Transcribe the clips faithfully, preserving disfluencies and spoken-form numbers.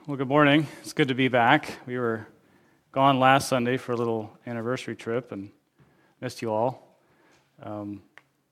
Well, good morning. It's good to be back. We were gone last Sunday for a little anniversary trip and missed you all. Um,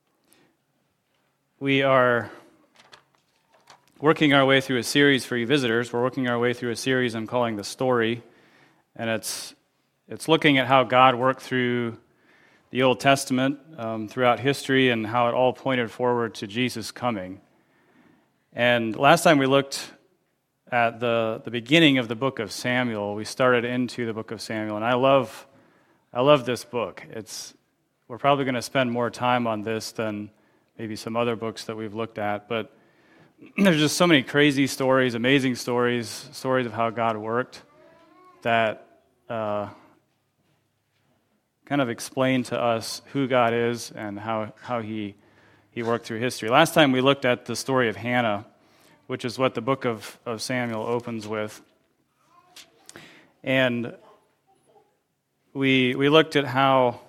we are working our way through a series for you visitors. We're working our way through a series I'm calling The Story, and it's it's looking at how God worked through the Old Testament um, throughout history and how it all pointed forward to Jesus coming. And last time we looked at the, the beginning of the book of Samuel. We started into the book of Samuel, and I love I love this book. It's we're probably going to spend more time on this than maybe some other books that we've looked at, but there's just so many crazy stories, amazing stories, stories of how God worked that uh, kind of explain to us who God is and how, how he, he worked through history. Last time we looked at the story of Hannah, which is what the book of, of Samuel opens with. And we we looked at how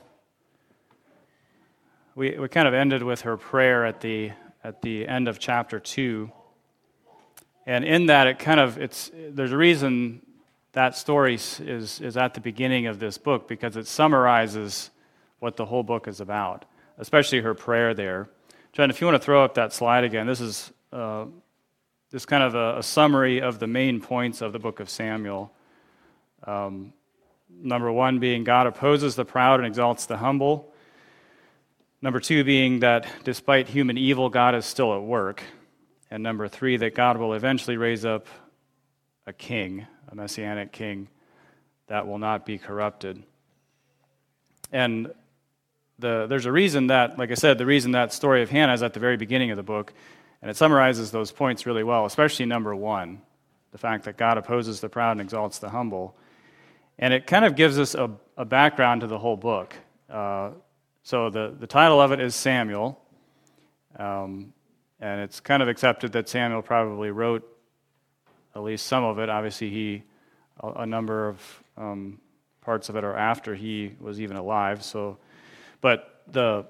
we we kind of ended with her prayer at the at the end of chapter two. And in that it kind of it's there's a reason that story is is at the beginning of this book, because it summarizes what the whole book is about, especially her prayer there. John, if you want to throw up that slide again, this is uh, This kind of a, a summary of the main points of the book of Samuel. Um, number one being God opposes the proud and exalts the humble. Number two being that despite human evil, God is still at work. And number three, that God will eventually raise up a king, a messianic king, that will not be corrupted. And the, there's a reason that, like I said, the reason that story of Hannah is at the very beginning of the book. And it summarizes those points really well, especially number one, the fact that God opposes the proud and exalts the humble. And it kind of gives us a, a background to the whole book. Uh, so the, the title of it is Samuel, um, and it's kind of accepted that Samuel probably wrote at least some of it. Obviously, he a, a number of um, parts of it are after he was even alive. So, but the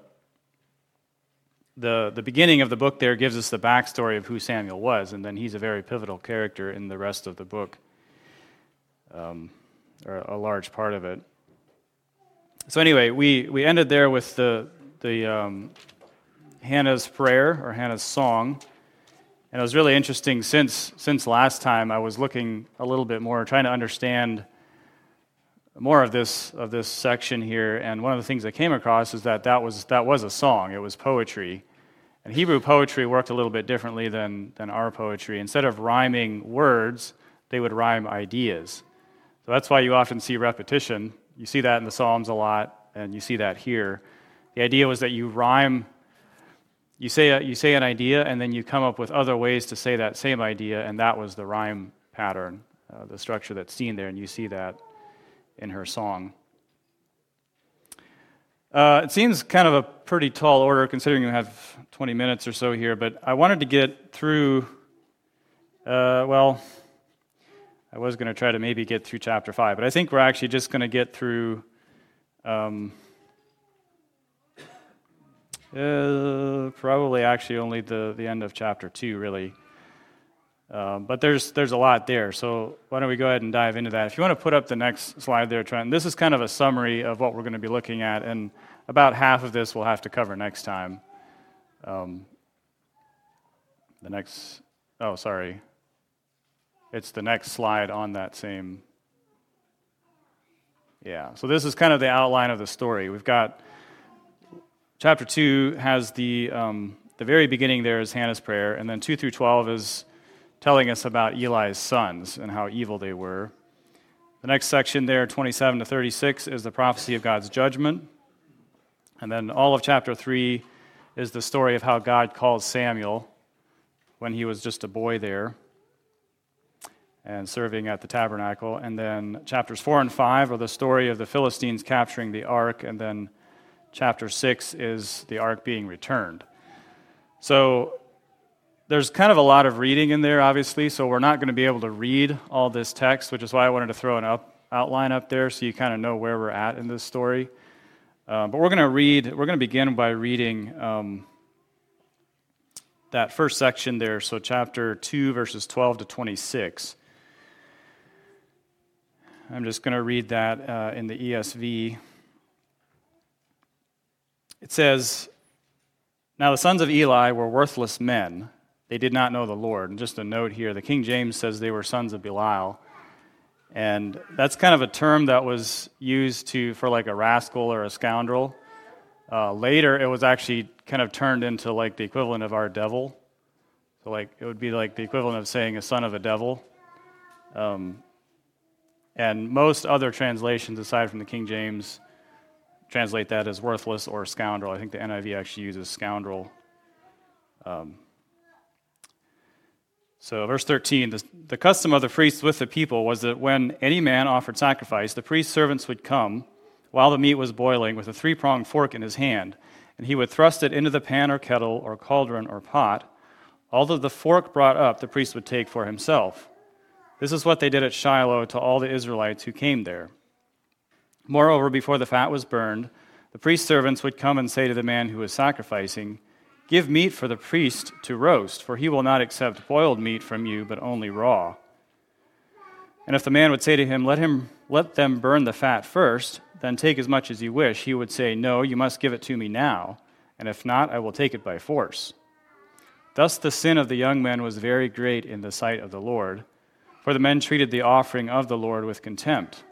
The the beginning of the book there gives us the backstory of who Samuel was, and then he's a very pivotal character in the rest of the book, um, or a large part of it. So anyway, we, we ended there with the the um, Hannah's prayer, or Hannah's song, and it was really interesting. Since since last time, I was looking a little bit more, trying to understand more of this of this section here, and one of the things I came across is that that was that was a song. It was poetry, and Hebrew poetry worked a little bit differently than than our poetry. Instead of rhyming words, they would rhyme ideas. So that's why you often see repetition. You see that in the Psalms a lot, and you see that here. The idea was that you rhyme. You say a, you say an idea, and then you come up with other ways to say that same idea, and that was the rhyme pattern, uh, the structure that's seen there, and you see that in her song. Uh, it seems kind of a pretty tall order, considering we have twenty minutes or so here, but I wanted to get through, uh, well, I was going to try to maybe get through chapter five, but I think we're actually just going to get through um, uh, probably actually only the, the end of chapter two, really. Um, but there's there's a lot there, so why don't we go ahead and dive into that. If you want to put up the next slide there, Trent. This is kind of a summary of what we're going to be looking at, and about half of this we'll have to cover next time. Um, the next, oh, sorry. It's the next slide on that same, yeah. So this is kind of the outline of the story. We've got, chapter two has the, um, the very beginning there is Hannah's prayer, and then two through twelve is telling us about Eli's sons and how evil they were. The next section there, twenty-seven to thirty-six, is the prophecy of God's judgment. And then all of chapter three is the story of how God called Samuel when he was just a boy there and serving at the tabernacle. And then chapters four and five are the story of the Philistines capturing the ark, and then chapter six is the ark being returned. So there's kind of a lot of reading in there, obviously, so we're not going to be able to read all this text, which is why I wanted to throw an up, outline up there so you kind of know where we're at in this story. Um, but we're going to read, we're going to begin by reading um, that first section there, so chapter two, verses twelve to twenty-six. I'm just going to read that uh, in the E S V. It says, "Now the sons of Eli were worthless men. They did not know the Lord." And just a note here, the King James says they were sons of Belial. And that's kind of a term that was used to for like a rascal or a scoundrel. Uh, later, it was actually kind of turned into like the equivalent of our devil. So like it would be like the equivalent of saying a son of a devil. Um, and most other translations, aside from the King James, translate that as worthless or scoundrel. I think the N I V actually uses scoundrel. Um, so verse thirteen, the, the custom of the priests with the people was that when any man offered sacrifice, the priest's servants would come while the meat was boiling with a three-pronged fork in his hand, and he would thrust it into the pan or kettle or cauldron or pot. All of the fork brought up, the priest would take for himself. This is what they did at Shiloh to all the Israelites who came there. Moreover, before the fat was burned, the priest's servants would come and say to the man who was sacrificing, "Give meat for the priest to roast, for he will not accept boiled meat from you, but only raw." And if the man would say to him, "Let him let them burn the fat first, then take as much as you wish," he would say, "No, you must give it to me now, and if not, I will take it by force." Thus the sin of the young men was very great in the sight of the Lord, for the men treated the offering of the Lord with contempt.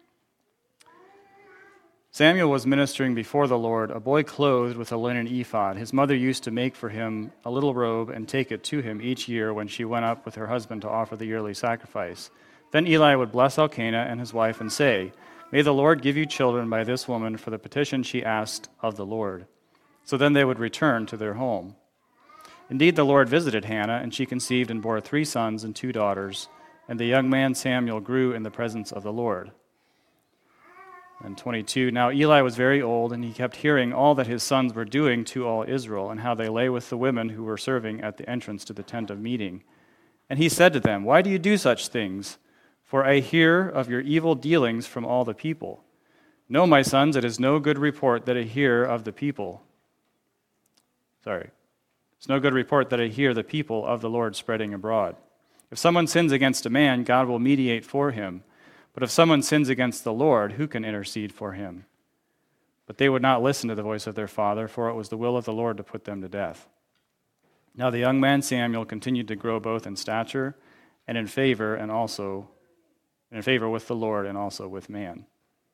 Samuel was ministering before the Lord, a boy clothed with a linen ephod. His mother used to make for him a little robe and take it to him each year when she went up with her husband to offer the yearly sacrifice. Then Eli would bless Elkanah and his wife and say, "May the Lord give you children by this woman for the petition she asked of the Lord." So then they would return to their home. Indeed, the Lord visited Hannah, and she conceived and bore three sons and two daughters, and the young man Samuel grew in the presence of the Lord. And twenty-two, now Eli was very old, and he kept hearing all that his sons were doing to all Israel, and how they lay with the women who were serving at the entrance to the tent of meeting. And he said to them, "Why do you do such things? For I hear of your evil dealings from all the people. No, my sons, it is no good report that I hear of the people. Sorry. It's no good report that I hear the people of the Lord spreading abroad. If someone sins against a man, God will mediate for him. But if someone sins against the Lord, who can intercede for him?" But they would not listen to the voice of their father, for it was the will of the Lord to put them to death. Now the young man Samuel continued to grow both in stature and in favor, and also in favor with the Lord and also with man.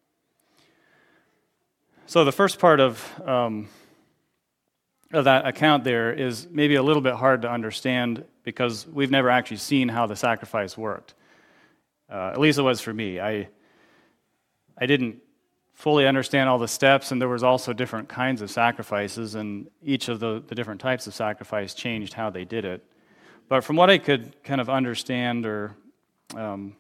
So the first part of um, of that account there is maybe a little bit hard to understand because we've never actually seen how the sacrifice worked. Uh, at least it was for me. I I didn't fully understand all the steps, and there was also different kinds of sacrifices, and each of the, the different types of sacrifice changed how they did it. But from what I could kind of understand or, um,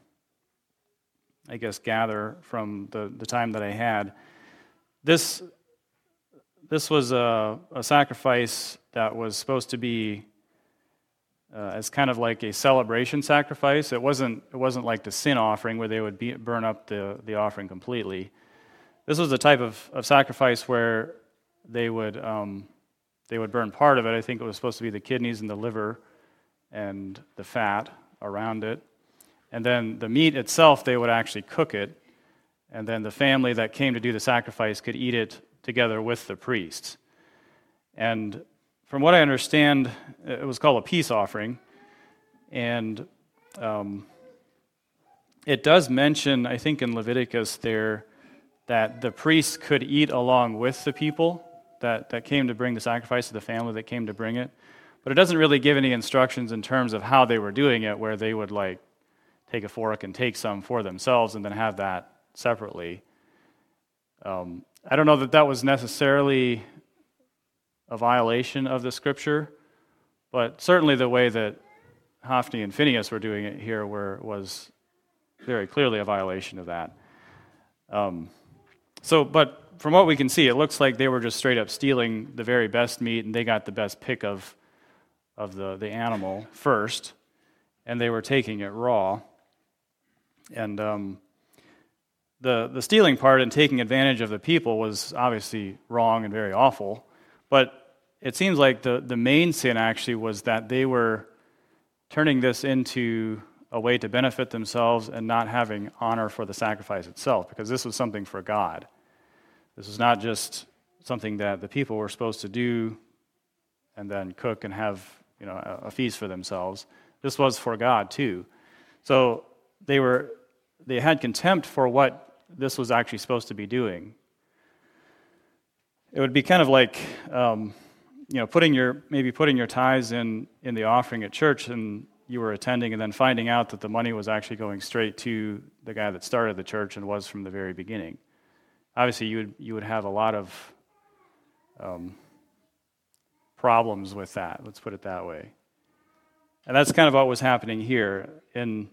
I guess, gather from the, the time that I had, this this was a, a sacrifice that was supposed to be Uh, as kind of like a celebration sacrifice. It wasn't it wasn't like the sin offering where they would be, burn up the, the offering completely. This was a type of, of sacrifice where they would um, they would burn part of it. I think it was supposed to be the kidneys and the liver and the fat around it. And then the meat itself, they would actually cook it. And then the family that came to do the sacrifice could eat it together with the priests. And from what I understand, it was called a peace offering, and um, it does mention, I think in Leviticus there, that the priests could eat along with the people that, that came to bring the sacrifice, to the family that came to bring it, but it doesn't really give any instructions in terms of how they were doing it, where they would like take a fork and take some for themselves and then have that separately. Um, I don't know that that was necessarily a violation of the scripture, but certainly the way that Hophni and Phinehas were doing it here were, was very clearly a violation of that. Um, so, but from what we can see, it looks like they were just straight up stealing the very best meat, and they got the best pick of of the, the animal first, and they were taking it raw. And um, the the stealing part and taking advantage of the people was obviously wrong and very awful. But it seems like the, the main sin actually was that they were turning this into a way to benefit themselves and not having honor for the sacrifice itself, because this was something for God. This was not just something that the people were supposed to do and then cook and have, you know, a, a feast for themselves. This was for God too. So they were they had contempt for what this was actually supposed to be doing. It would be kind of like um, you know, putting your maybe putting your tithes in in the offering at church, and you were attending, and then finding out that the money was actually going straight to the guy that started the church and was from the very beginning. Obviously, you would you would have a lot of um, problems with that. Let's put it that way. And that's kind of what was happening here in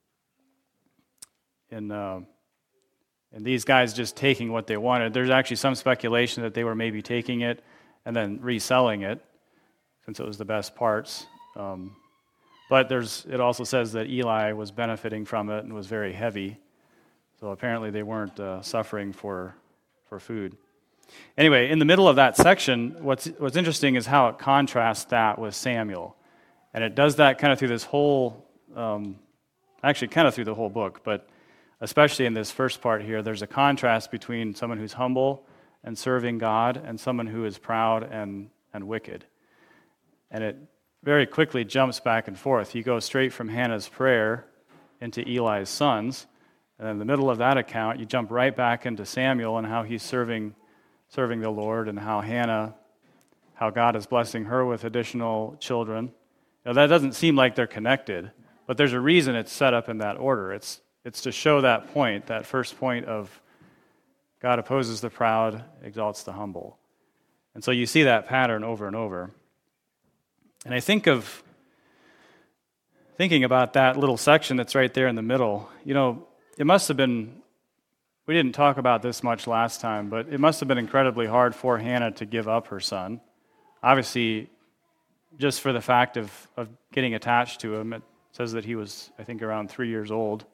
in uh, in these guys just taking what they wanted. There's actually some speculation that they were maybe taking it and then reselling it, since it was the best parts. Um, but there's it also says that Eli was benefiting from it and was very heavy. So apparently they weren't uh, suffering for for food. Anyway, in the middle of that section, what's what's interesting is how it contrasts that with Samuel. And it does that kind of through this whole, um, actually kind of through the whole book, but especially in this first part here, there's a contrast between someone who's humble and serving God and someone who is proud and, and wicked. And it very quickly jumps back and forth. You go straight from Hannah's prayer into Eli's sons, and in the middle of that account, you jump right back into Samuel and how he's serving serving the Lord, and how Hannah, how God is blessing her with additional children. Now, that doesn't seem like they're connected, but there's a reason it's set up in that order. It's it's to show that point, that first point of God opposes the proud, exalts the humble. And so you see that pattern over and over. And I think of, thinking about that little section that's right there in the middle, you know, it must have been, we didn't talk about this much last time, but it must have been incredibly hard for Hannah to give up her son. Obviously, just for the fact of, of getting attached to him, it says that he was, I think, around three years old.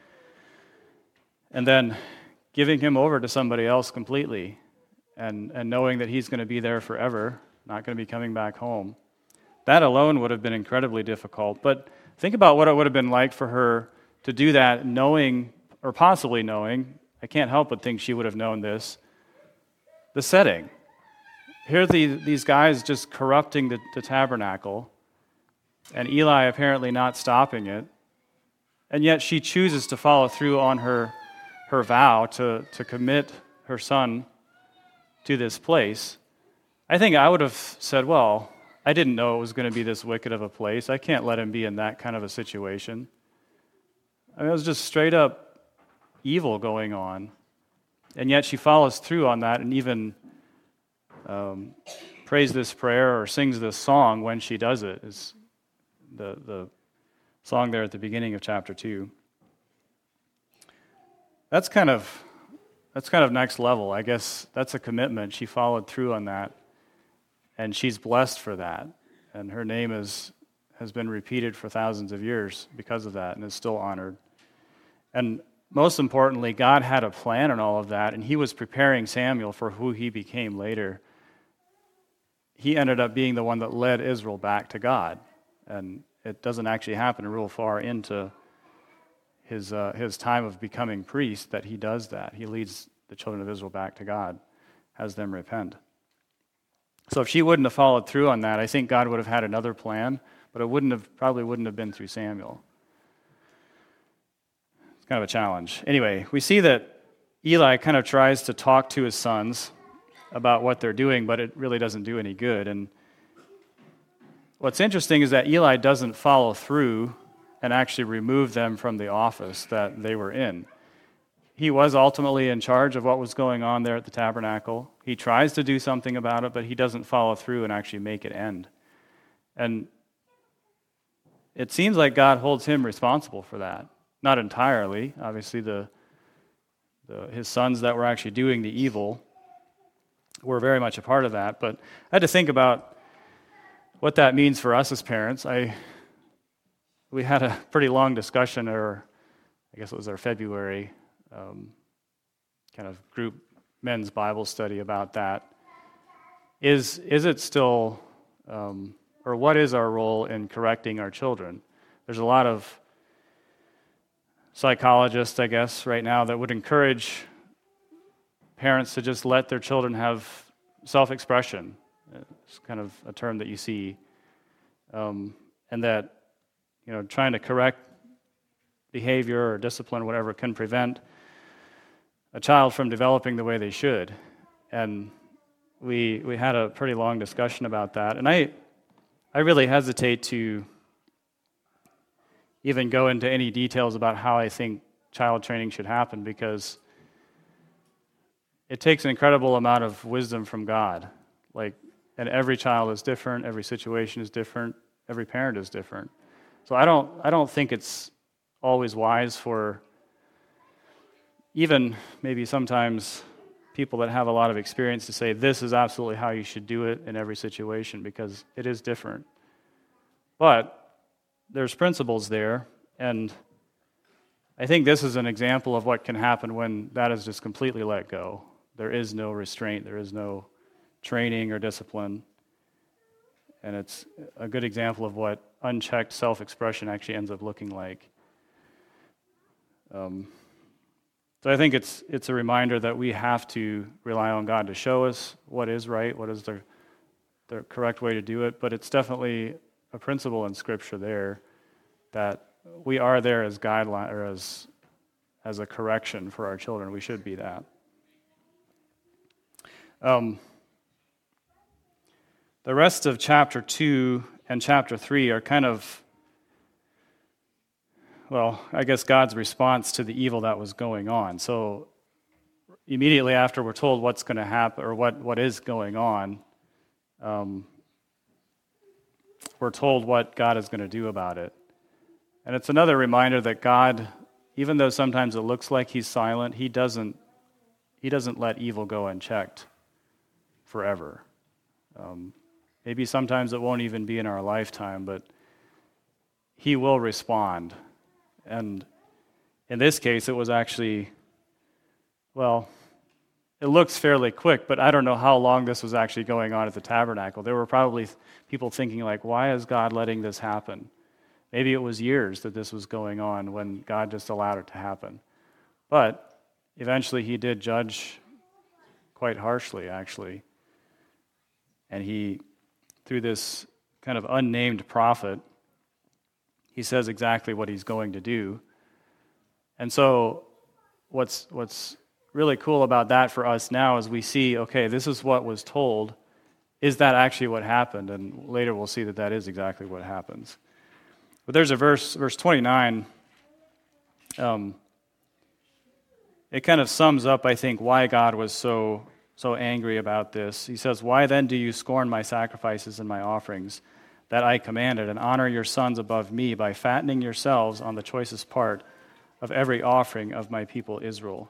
And then giving him over to somebody else completely, and, and knowing that he's going to be there forever, not going to be coming back home. That alone would have been incredibly difficult. But think about what it would have been like for her to do that, knowing, or possibly knowing, I can't help but think she would have known this, the setting. Here are the, these guys just corrupting the, the tabernacle, and Eli apparently not stopping it, and yet she chooses to follow through on her, her vow to, to commit her son to this place. I think I would have said, well, I didn't know it was going to be this wicked of a place. I can't let him be in that kind of a situation. I mean, it was just straight up evil going on. And yet she follows through on that and even um, prays this prayer or sings this song when she does it. Is the, the song there at the beginning of chapter two. That's kind of that's kind of next level. I guess that's a commitment. She followed through on that, and she's blessed for that. And her name is has been repeated for thousands of years because of that, and is still honored. And most importantly, God had a plan in all of that, and he was preparing Samuel for who he became later. He ended up being the one that led Israel back to God. And it doesn't actually happen real far into his uh, his time of becoming priest that he does that. He leads the children of Israel back to God, has them repent. So if she wouldn't have followed through on that, I think God would have had another plan, but it wouldn't have probably wouldn't have been through Samuel. It's kind of a challenge. Anyway, we see that Eli kind of tries to talk to his sons about what they're doing, but it really doesn't do any good. And what's interesting is that Eli doesn't follow through and actually remove them from the office that they were in. He was ultimately in charge of what was going on there at the tabernacle. He tries to do something about it, but he doesn't follow through and actually make it end. And it seems like God holds him responsible for that. Not entirely. Obviously, the, the his sons that were actually doing the evil were very much a part of that. But I had to think about what that means for us as parents. I we had a pretty long discussion, or I guess it was our February um, kind of group men's Bible study about that. Is is it still, um, or what is our role in correcting our children? There's a lot of psychologist, I guess, right now that would encourage parents to just let their children have self-expression. It's kind of a term that you see. Um, and that, you know, trying to correct behavior or discipline, whatever, can prevent a child from developing the way they should. And we we had a pretty long discussion about that. And I I really hesitate to even go into any details about how I think child training should happen, because it takes an incredible amount of wisdom from God. Like, and every child is different, every situation is different, every parent is different. So I don't I don't think it's always wise for even maybe sometimes people that have a lot of experience to say this is absolutely how you should do it in every situation, because it is different. But there's principles there, and I think this is an example of what can happen when that is just completely let go. There is no restraint, there is no training or discipline, and it's a good example of what unchecked self-expression actually ends up looking like. Um, so I think it's it's a reminder that we have to rely on God to show us what is right, what is the the correct way to do it, but it's definitely a principle in Scripture there that we are there as guideline or as as a correction for our children. We should be that. Um, the rest of chapter two and chapter three are kind of, well, I guess God's response to the evil that was going on. So immediately after we're told what's going to happen or what, what is going on, um, we're told what God is going to do about it. And it's another reminder that God, even though sometimes it looks like he's silent, he doesn't he doesn't let evil go unchecked forever. Um, maybe sometimes it won't even be in our lifetime, but he will respond. And in this case, it was actually, well, it looks fairly quick, but I don't know how long this was actually going on at the tabernacle. There were probably people thinking, like, why is God letting this happen? Maybe it was years that this was going on when God just allowed it to happen. But eventually he did judge quite harshly, actually. And he, through this kind of unnamed prophet, he says exactly what he's going to do. And so what's what's really cool about that for us now is we see, okay, this is what was told. Is that actually what happened? And later we'll see that that is exactly what happens. But there's a verse, verse twenty-nine. Um, it kind of sums up, I think, why God was so so angry about this. He says, "Why then do you scorn my sacrifices and my offerings that I commanded, and honor your sons above me by fattening yourselves on the choicest part of every offering of my people Israel?"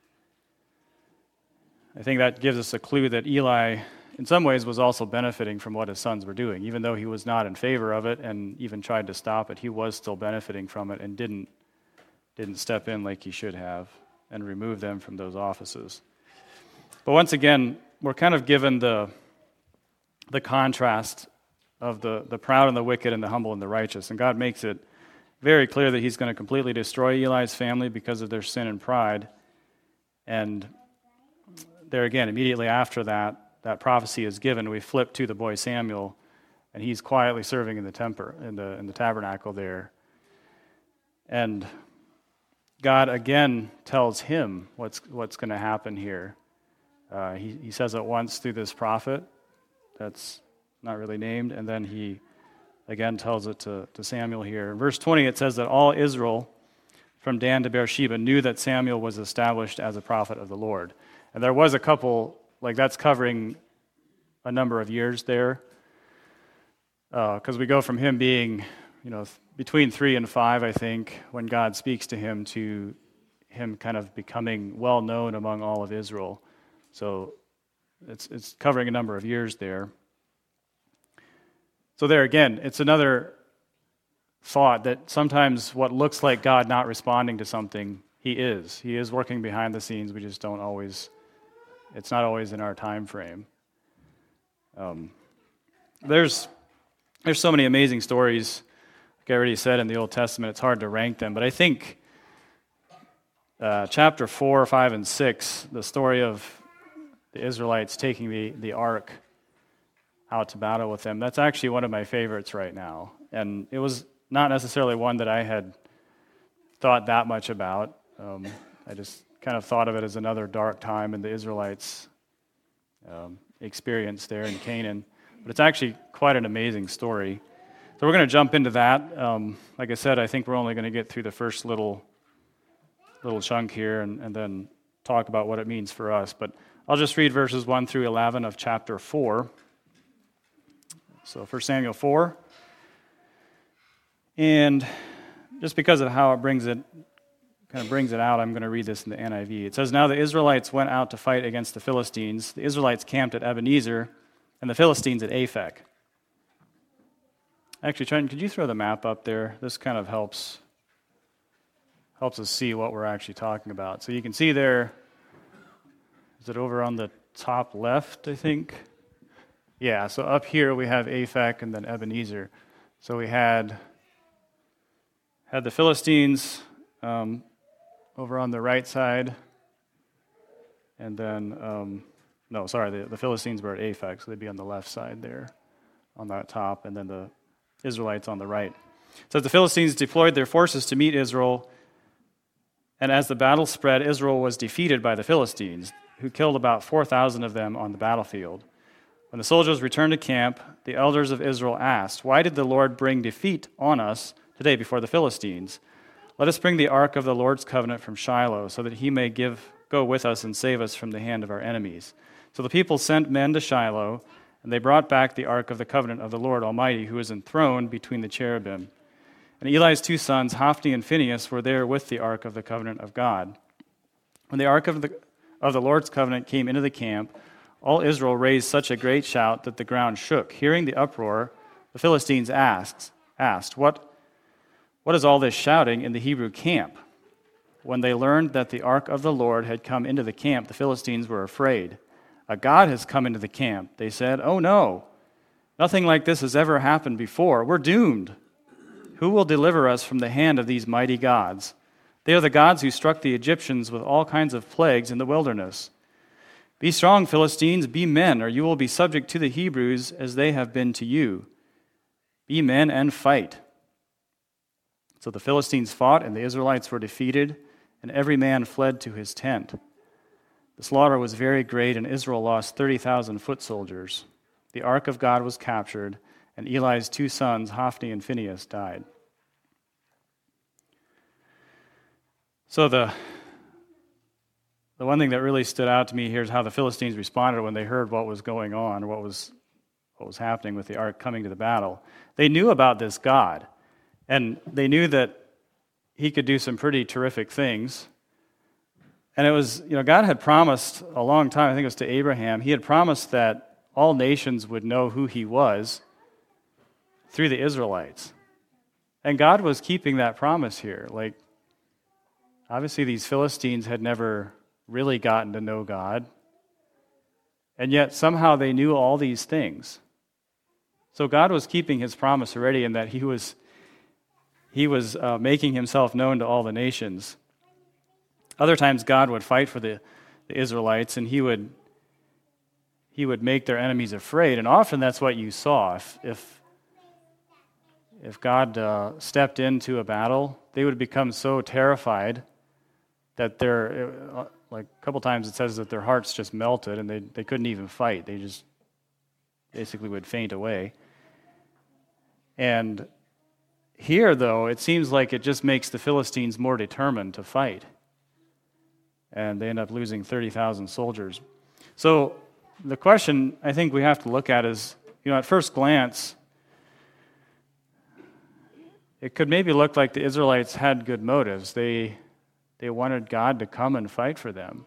I think that gives us a clue that Eli, in some ways, was also benefiting from what his sons were doing. Even though he was not in favor of it and even tried to stop it, he was still benefiting from it and didn't didn't step in like he should have and remove them from those offices. But once again, we're kind of given the the contrast of the, the proud and the wicked and the humble and the righteous. And God makes it very clear that he's going to completely destroy Eli's family because of their sin and pride. And there again, immediately after that, that prophecy is given, we flip to the boy Samuel, and he's quietly serving in the temper, in the in the tabernacle there. And God again tells him what's what's going to happen here. Uh, he, he says it once through this prophet that's not really named, and then he again tells it to, to Samuel here. In verse twenty, it says that all Israel from Dan to Beersheba knew that Samuel was established as a prophet of the Lord. And there was a couple, like that's covering a number of years there, because uh, we go from him being, you know, between three and five, I think, when God speaks to him, to him kind of becoming well known among all of Israel. So it's it's covering a number of years there. So there again, it's another thought that sometimes what looks like God not responding to something, he is. He is working behind the scenes. We just don't always, it's not always in our time frame. Um, there's there's so many amazing stories, like I already said, in the Old Testament. It's hard to rank them, but I think uh, chapter four, five, and six, the story of the Israelites taking the, the ark out to battle with them, that's actually one of my favorites right now. And it was not necessarily one that I had thought that much about. Um, I just kind of thought of it as another dark time in the Israelites' um, experience there in Canaan. But it's actually quite an amazing story. So we're going to jump into that. Um, like I said, I think we're only going to get through the first little little chunk here and, and then talk about what it means for us. But I'll just read verses one through eleven of chapter four. So First Samuel four. And just because of how it brings it, kind of brings it out, I'm going to read this in the N I V. It says, "Now the Israelites went out to fight against the Philistines. The Israelites camped at Ebenezer, and the Philistines at Aphek." Actually, Trenton, could you throw the map up there? This kind of helps helps us see what we're actually talking about. So you can see there, is it over on the top left, I think? Yeah, so up here we have Aphek and then Ebenezer. So we had, had the Philistines um, over on the right side, and then, um, no, sorry, the, the Philistines were at Aphek, so they'd be on the left side there on that top, and then the Israelites on the right. It says the Philistines deployed their forces to meet Israel, and as the battle spread, Israel was defeated by the Philistines, who killed about four thousand of them on the battlefield. When the soldiers returned to camp, the elders of Israel asked, "Why did the Lord bring defeat on us today before the Philistines? Let us bring the ark of the Lord's covenant from Shiloh, so that he may give go with us and save us from the hand of our enemies." So the people sent men to Shiloh, and they brought back the ark of the covenant of the Lord Almighty, who is enthroned between the cherubim. And Eli's two sons, Hophni and Phinehas, were there with the ark of the covenant of God. When the ark of the, of the Lord's covenant came into the camp, all Israel raised such a great shout that the ground shook. Hearing the uproar, the Philistines asked, asked what, what is all this shouting in the Hebrew camp? When they learned that the ark of the Lord had come into the camp, the Philistines were afraid. "A god has come into the camp," they said. "Oh no, nothing like this has ever happened before. We're doomed. Who will deliver us from the hand of these mighty gods? They are the gods who struck the Egyptians with all kinds of plagues in the wilderness. Be strong, Philistines, be men, or you will be subject to the Hebrews as they have been to you. Be men and fight." So the Philistines fought, and the Israelites were defeated, and every man fled to his tent. The slaughter was very great, and Israel lost thirty thousand foot soldiers. The ark of God was captured, and Eli's two sons, Hophni and Phinehas, died. So the, the one thing that really stood out to me here is how the Philistines responded when they heard what was going on, or what was, what was happening with the ark coming to the battle. They knew about this God, and they knew that he could do some pretty terrific things. And it was, you know, God had promised a long time, I think it was to Abraham, he had promised that all nations would know who he was through the Israelites. And God was keeping that promise here. Like, obviously these Philistines had never really gotten to know God, and yet somehow they knew all these things. So God was keeping his promise already in that he was, he was uh, making himself known to all the nations. Other times God would fight for the, the Israelites, and he would he would make their enemies afraid. And often that's what you saw. If if, if God uh, stepped into a battle, they would become so terrified that their, uh, like a couple times it says that their hearts just melted, and they, they couldn't even fight. They just basically would faint away. And here, though, it seems like it just makes the Philistines more determined to fight. And they end up losing thirty thousand soldiers. So the question I think we have to look at is, you know, at first glance, it could maybe look like the Israelites had good motives. They they wanted God to come and fight for them.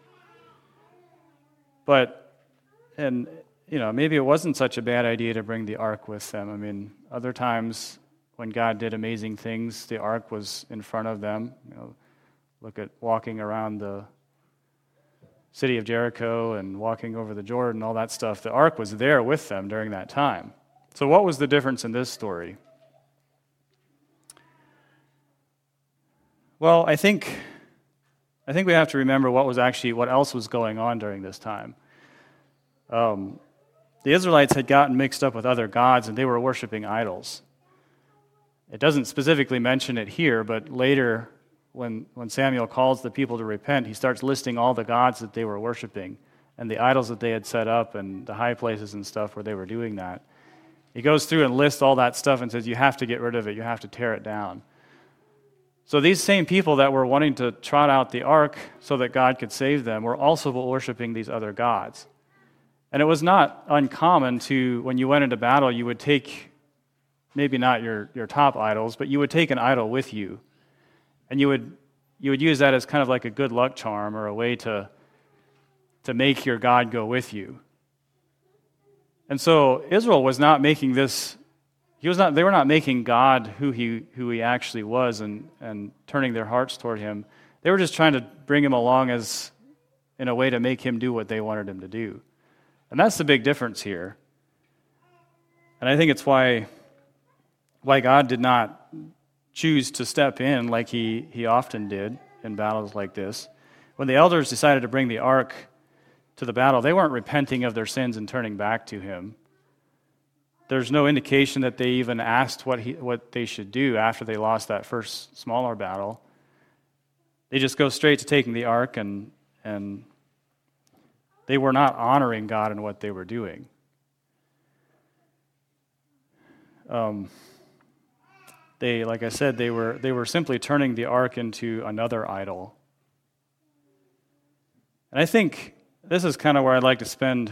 But, and, you know, maybe it wasn't such a bad idea to bring the ark with them. I mean, other times when God did amazing things, the ark was in front of them. You know, look at walking around the city of Jericho and walking over the Jordan, all that stuff. The ark was there with them during that time. So what was the difference in this story? Well, I think I think we have to remember what was actually, what else was going on during this time. Um, the Israelites had gotten mixed up with other gods, and they were worshiping idols. It doesn't specifically mention it here, but later, when, when Samuel calls the people to repent, he starts listing all the gods that they were worshiping and the idols that they had set up and the high places and stuff where they were doing that. He goes through and lists all that stuff and says, you have to get rid of it, you have to tear it down. So these same people that were wanting to trot out the ark so that God could save them were also worshiping these other gods. And it was not uncommon to, when you went into battle, you would take, maybe not your, your top idols, but you would take an idol with you. And you would you would use that as kind of like a good luck charm or a way to, to make your God go with you. And so Israel was not making this, he was not, they were not making God who he who he actually was and, and turning their hearts toward him. They were just trying to bring him along as in a way to make him do what they wanted him to do. And that's the big difference here. And I think it's why, why God did not choose to step in like he, he often did in battles like this. When the elders decided to bring the ark to the battle, they weren't repenting of their sins and turning back to him. There's no indication that they even asked what he, what they should do after they lost that first smaller battle. They just go straight to taking the ark, and and they were not honoring God in what they were doing. Um, they, like I said, they were they were simply turning the ark into another idol. And I think this is kind of where I'd like to spend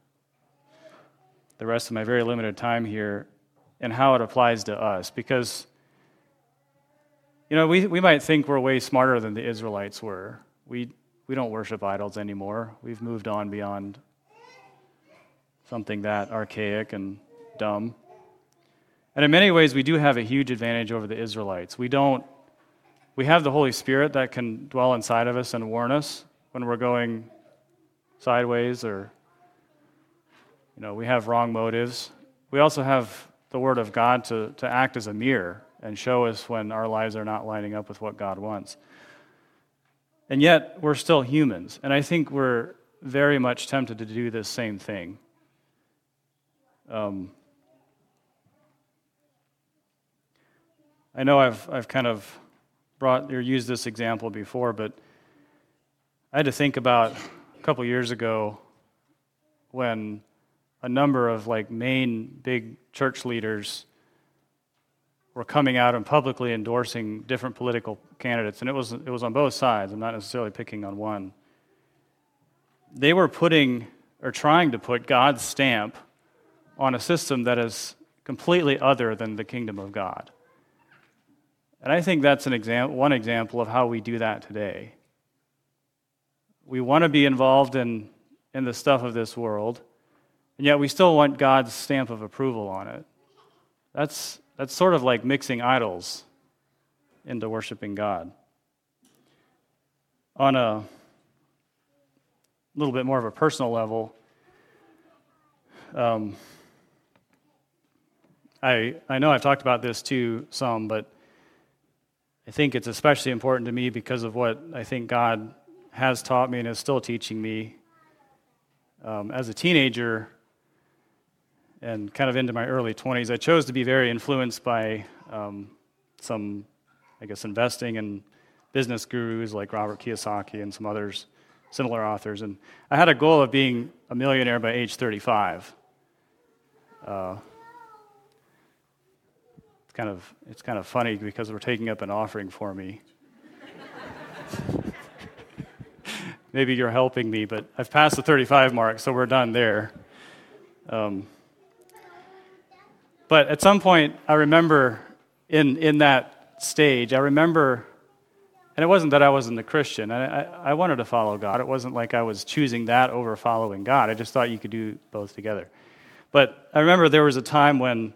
the rest of my very limited time here and how it applies to us. Because, you know, we, we might think we're way smarter than the Israelites were. We we don't worship idols anymore. We've moved on beyond something that archaic and dumb. And in many ways, we do have a huge advantage over the Israelites. We don't, we have the Holy Spirit that can dwell inside of us and warn us when we're going sideways, or, you know, we have wrong motives. We also have the Word of God to, to act as a mirror and show us when our lives are not lining up with what God wants. And yet, we're still humans, and I think we're very much tempted to do this same thing. Um, I know I've I've kind of brought or used this example before, but I had to think about a couple years ago when a number of like main big church leaders were coming out and publicly endorsing different political candidates, and it was it was on both sides. I'm not necessarily picking on one. They were putting or trying to put God's stamp on a system that is completely other than the kingdom of God. And I think that's an example, one example of how we do that today. We want to be involved in, in the stuff of this world, and yet we still want God's stamp of approval on it. That's that's sort of like mixing idols into worshiping God. On a little bit more of a personal level, um, I I know I've talked about this too some, but I think it's especially important to me because of what I think God has taught me and is still teaching me. Um, as a teenager and kind of into my early twenties, I chose to be very influenced by um, some, I guess, investing and business gurus like Robert Kiyosaki and some others, similar authors. And I had a goal of being a millionaire by age thirty-five. Uh, it's kind of it's kind of funny because we're taking up an offering for me. Maybe you're helping me, but I've passed the thirty-five mark, so we're done there. Um, but at some point, I remember in in that stage, I remember, and it wasn't that I wasn't a Christian. I, I, I wanted to follow God. It wasn't like I was choosing that over following God. I just thought you could do both together. But I remember there was a time when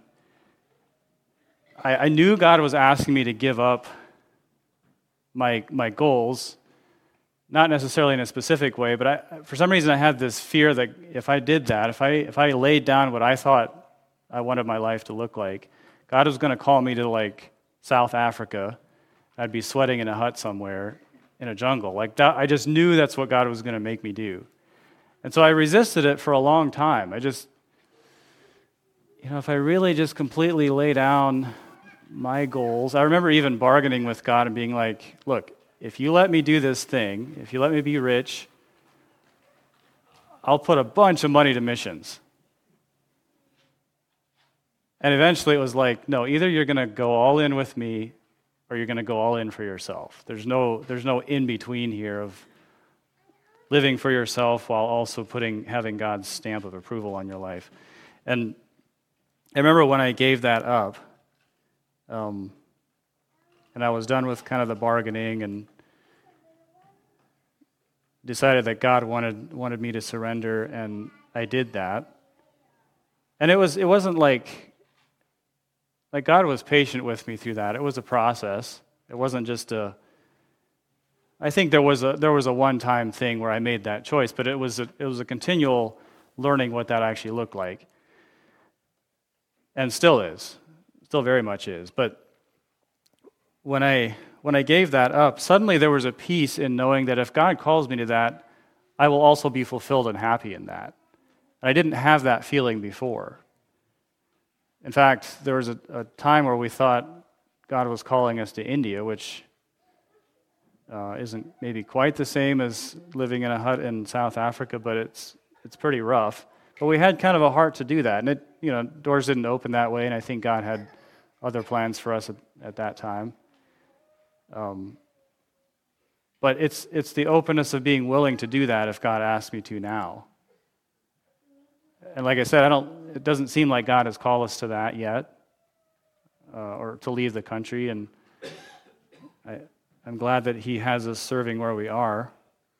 I, I knew God was asking me to give up my my goals. Not necessarily in a specific way, but I, for some reason I had this fear that if I did that, if I if I laid down what I thought I wanted my life to look like, God was going to call me to like South Africa. I'd be sweating in a hut somewhere, in a jungle. Like that, I just knew that's what God was going to make me do. And so I resisted it for a long time. I just, you know, if I really just completely lay down my goals, I remember even bargaining with God and being like, look, if you let me do this thing, if you let me be rich, I'll put a bunch of money to missions. And eventually it was like, no, either you're going to go all in with me or you're going to go all in for yourself. There's no there's no in-between here of living for yourself while also putting having God's stamp of approval on your life. And I remember when I gave that up, um, and I was done with kind of the bargaining and decided that God wanted wanted me to surrender, and I did that. And it was it wasn't like like God was patient with me through that. It was a process. It wasn't just a I think there was a there was a one-time thing where I made that choice, but it was a, it was a continual learning what that actually looked like. And still is. Still very much is. But when I when I gave that up, suddenly there was a peace in knowing that if God calls me to that, I will also be fulfilled and happy in that. And I didn't have that feeling before. In fact, there was a, a time where we thought God was calling us to India, which uh, isn't maybe quite the same as living in a hut in South Africa, but it's it's pretty rough. But we had kind of a heart to do that, and it you know doors didn't open that way, and I think God had other plans for us at, at that time. Um, but it's it's the openness of being willing to do that if God asks me to now. And like I said, I don't. It doesn't seem like God has called us to that yet, uh, or to leave the country. And I, I'm glad that He has us serving where we are.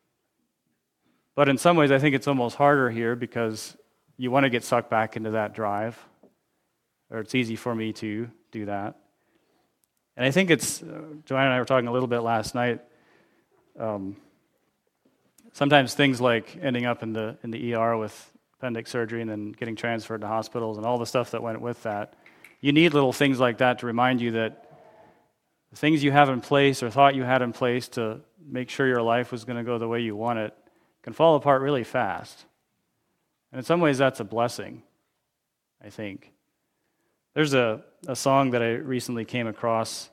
But in some ways, I think it's almost harder here because you want to get sucked back into that drive, or it's easy for me to do that. And I think it's, uh, Joanna and I were talking a little bit last night, um, sometimes things like ending up in the in the E R with appendix surgery and then getting transferred to hospitals and all the stuff that went with that, you need little things like that to remind you that the things you have in place or thought you had in place to make sure your life was going to go the way you want it can fall apart really fast. And in some ways, that's a blessing, I think. There's a, a song that I recently came across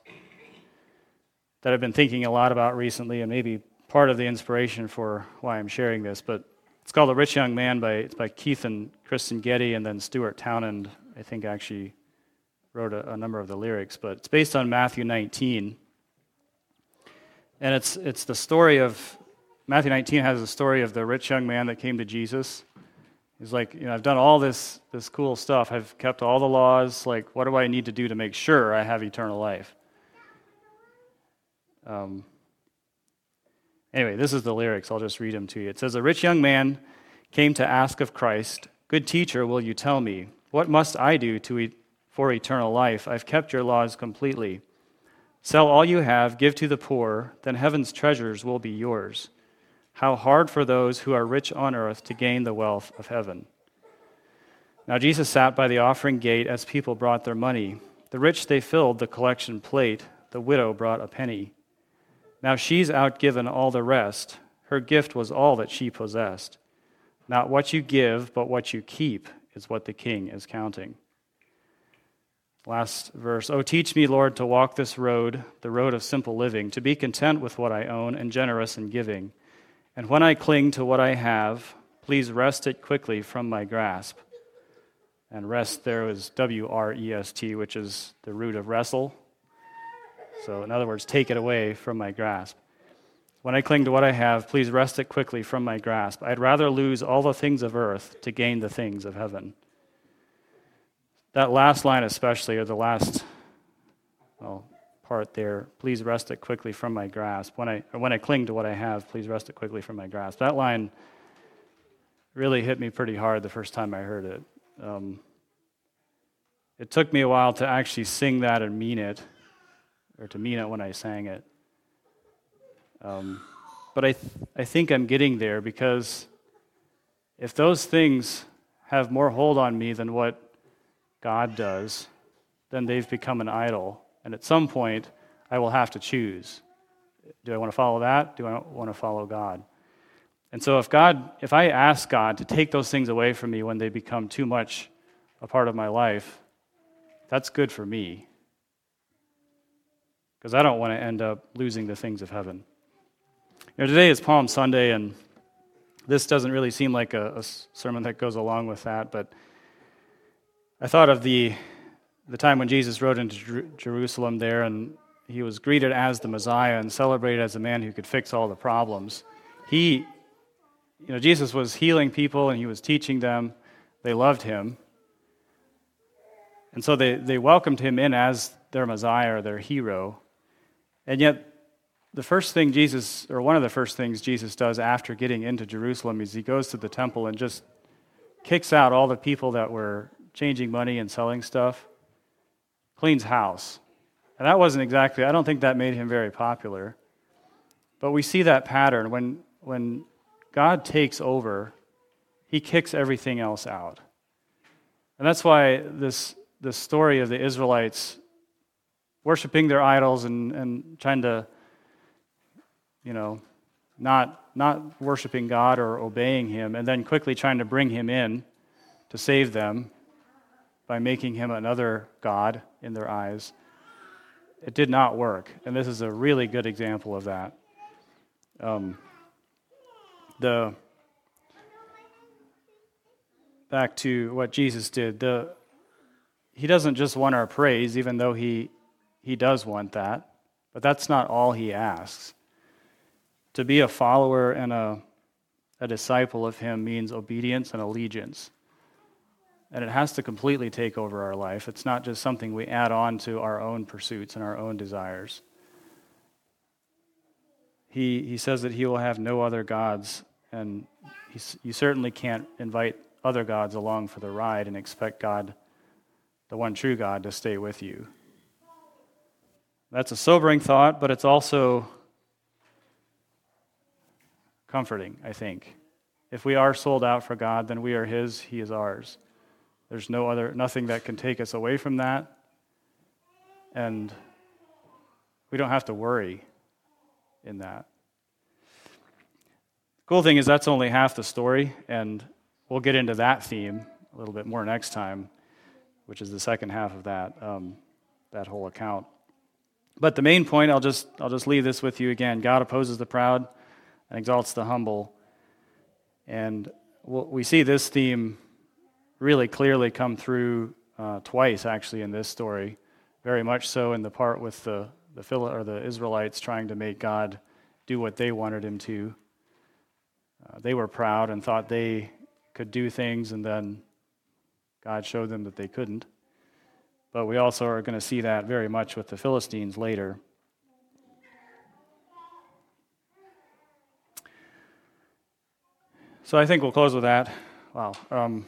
that I've been thinking a lot about recently, and maybe part of the inspiration for why I'm sharing this, but it's called "A Rich Young Man" by it's by Keith and Kristen Getty, and then Stuart Townend, I think, actually wrote a, a number of the lyrics. But it's based on Matthew nineteen, and it's it's the story of Matthew nineteen has the story of the rich young man that came to Jesus. He's like, you know, I've done all this this cool stuff. I've kept all the laws. Like, what do I need to do to make sure I have eternal life? Um. Anyway, this is the lyrics. I'll just read them to you. It says, "A rich young man came to ask of Christ, 'Good teacher, will you tell me, what must I do to e- for eternal life? I've kept your laws completely. Sell all you have, give to the poor, then heaven's treasures will be yours. How hard for those who are rich on earth to gain the wealth of heaven.' Now Jesus sat by the offering gate as people brought their money. The rich they filled the collection plate. The widow brought a penny. Now she's outgiven all the rest. Her gift was all that she possessed. Not what you give, but what you keep is what the king is counting." Last verse. "Oh, teach me, Lord, to walk this road, the road of simple living, to be content with what I own and generous in giving. And when I cling to what I have, please wrest it quickly from my grasp." And rest there is W R E S T, which is the root of wrestle. So in other words, take it away from my grasp. "When I cling to what I have, please wrest it quickly from my grasp. I'd rather lose all the things of earth to gain the things of heaven." That last line especially, or the last well, part there, "Please wrest it quickly from my grasp. When I, or when I cling to what I have, please wrest it quickly from my grasp." That line really hit me pretty hard the first time I heard it. Um, it took me a while to actually sing that and mean it, or to mean it when I sang it. Um, but I th- I think I'm getting there, because if those things have more hold on me than what God does, then they've become an idol. And at some point, I will have to choose. Do I want to follow that? Do I want to follow God? And so if God, if I ask God to take those things away from me when they become too much a part of my life, that's good for me. Because I don't want to end up losing the things of heaven. You know, today is Palm Sunday, and this doesn't really seem like a, a sermon that goes along with that, but I thought of the the time when Jesus rode into Jer- Jerusalem there, and he was greeted as the Messiah and celebrated as a man who could fix all the problems. He, you know, Jesus was healing people and he was teaching them. They loved him. And so they, they welcomed him in as their Messiah or their hero. And yet, the first thing Jesus, or one of the first things Jesus does after getting into Jerusalem is he goes to the temple and just kicks out all the people that were changing money and selling stuff, cleans house. And that wasn't exactly, I don't think that made him very popular. But we see that pattern. When, when God takes over, he kicks everything else out. And that's why this, this story of the Israelites worshiping their idols and, and trying to, you know, not, not worshiping God or obeying him, and then quickly trying to bring him in to save them by making him another god in their eyes. It did not work, and this is a really good example of that. Um, the back to what Jesus did. The he doesn't just want our praise, even though he he does want that, but that's not all he asks. To be a follower and a a disciple of him means obedience and allegiance. And it has to completely take over our life. It's not just something we add on to our own pursuits and our own desires. He he says that he will have no other gods, and he, you certainly can't invite other gods along for the ride and expect God, the one true God, to stay with you. That's a sobering thought, but it's also comforting, I think. If we are sold out for God, then we are his, he is ours. There's no other, nothing that can take us away from that. And we don't have to worry in that. The cool thing is that's only half the story, and we'll get into that theme a little bit more next time, which is the second half of that, um, that whole account. But the main point, I'll just I'll just leave this with you again. God opposes the proud and exalts the humble. And we'll, we see this theme really clearly come through uh, twice, actually, in this story. Very much so in the part with the the Phil- or the Israelites trying to make God do what they wanted him to. Uh, they were proud and thought they could do things, and then God showed them that they couldn't. But we also are going to see that very much with the Philistines later. So I think we'll close with that. Wow. Um,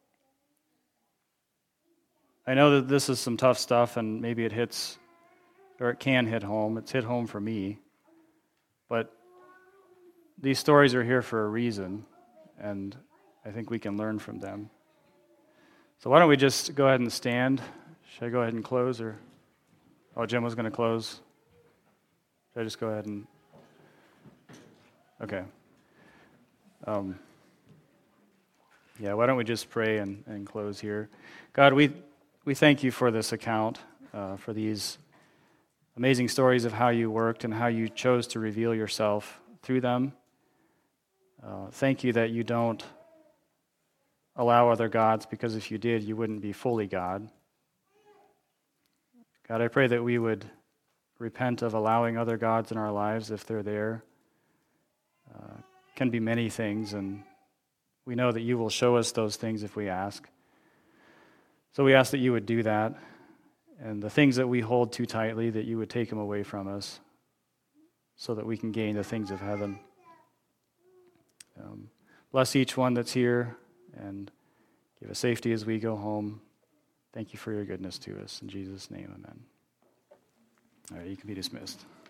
I know that this is some tough stuff, and maybe it hits, or it can hit home. It's hit home for me. But these stories are here for a reason, and I think we can learn from them. So why don't we just go ahead and stand? Should I go ahead and close, or? Oh, Jim was going to close. Should I just go ahead and? Okay. Um, yeah, why don't we just pray and, and close here? God, we we thank you for this account, uh, for these amazing stories of how you worked and how you chose to reveal yourself through them. Uh, thank you that you don't allow other gods, because if you did, you wouldn't be fully God. God, I pray that we would repent of allowing other gods in our lives if they're there. Uh, can be many things, and we know that you will show us those things if we ask. So we ask that you would do that, and the things that we hold too tightly, that you would take them away from us so that we can gain the things of heaven. Um, bless each one that's here, and give us safety as we go home. Thank you for your goodness to us. In Jesus' name, amen. All right, you can be dismissed.